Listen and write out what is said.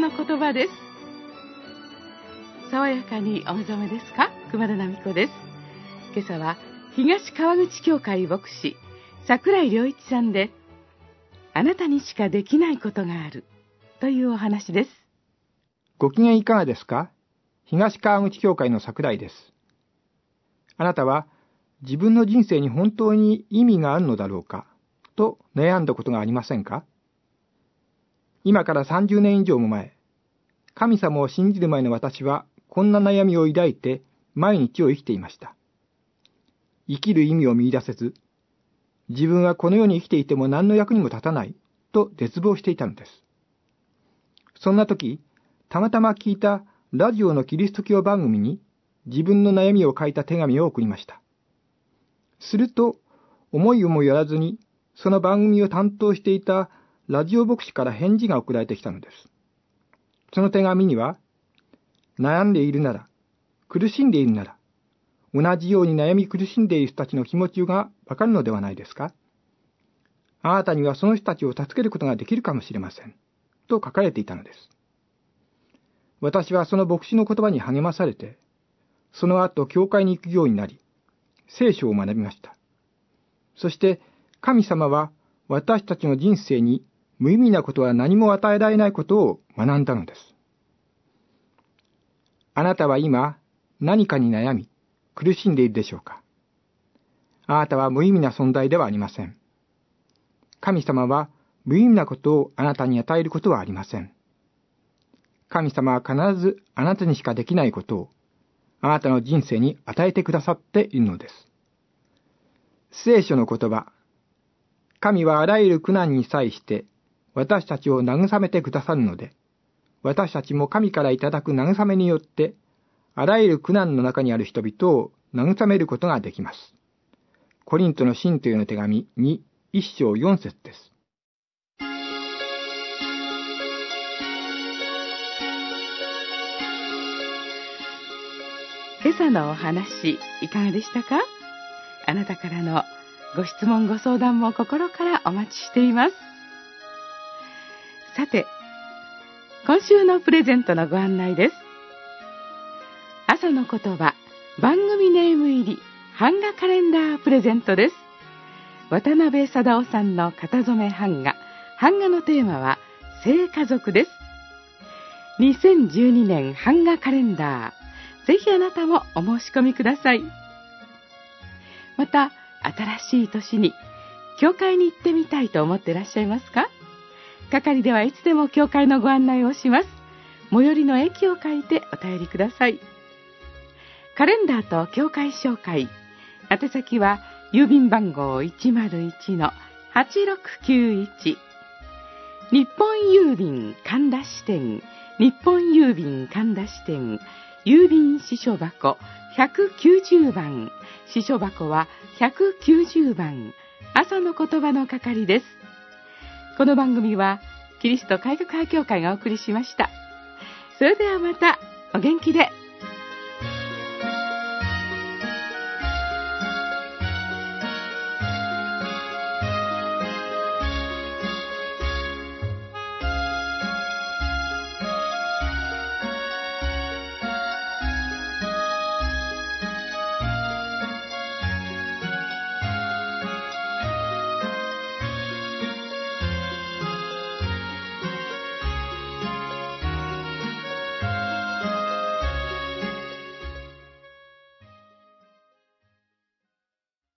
の言葉です。爽やかにお目覚めですか？熊田奈美子です。今朝は東川口教会牧師櫻井良一さんで、あなたにしかできないことがあるというお話です。 ご機嫌いかがですか？東川口教会の櫻井です。あなたは自分の人生に本当に意味があるのだろうかと悩んだことがありませんか？今から30年以上も前、神様を信じる前の私はこんな悩みを抱いて毎日を生きていました。生きる意味を見出せず、自分はこの世に生きていても何の役にも立たないと絶望していたのです。そんな時、たまたま聞いたラジオのキリスト教番組に自分の悩みを書いた手紙を送りました。すると、思いもよらずにその番組を担当していたラジオ牧師から返事が送られてきたのです。その手紙には、悩んでいるなら、苦しんでいるなら、同じように悩み苦しんでいる人たちの気持ちがわかるのではないですか？あなたにはその人たちを助けることができるかもしれません。と書かれていたのです。私はその牧師の言葉に励まされて、その後教会に行くようになり、聖書を学びました。そして神様は私たちの人生に無意味なことは何も与えられないことを学んだのです。あなたは今何かに悩み苦しんでいるでしょうか？あなたは無意味な存在ではありません。神様は無意味なことをあなたに与えることはありません。神様は必ずあなたにしかできないことをあなたの人生に与えてくださっているのです。聖書の言葉、神はあらゆる苦難に際して私たちを慰めてくださるので、私たちも神からいただく慰めによって、あらゆる苦難の中にある人々を慰めることができます。コリントの信徒への手紙2、1章4節です。 今朝のお話、いかがでしたか？あなたからのご質問ご相談も心からお待ちしています。さて、今週のプレゼントのご案内です。朝の言葉番組ネーム入り版画カレンダープレゼントです。渡辺貞夫さんの型染め版画のテーマは聖家族です。2012年版画カレンダー、ぜひあなたもお申し込みください。また、新しい年に教会に行ってみたいと思っていらっしゃいますか？係ではいつでも教会のご案内をします。最寄りの駅を書いてお便りください。カレンダーと教会紹介、宛先は郵便番号 101-8691、 日本郵便神田支店、日本郵便神田支店、郵便支所箱190番、支所箱は190番、朝の言葉の係です。この番組はキリスト改革派教会がお送りしました。それではまたお元気で。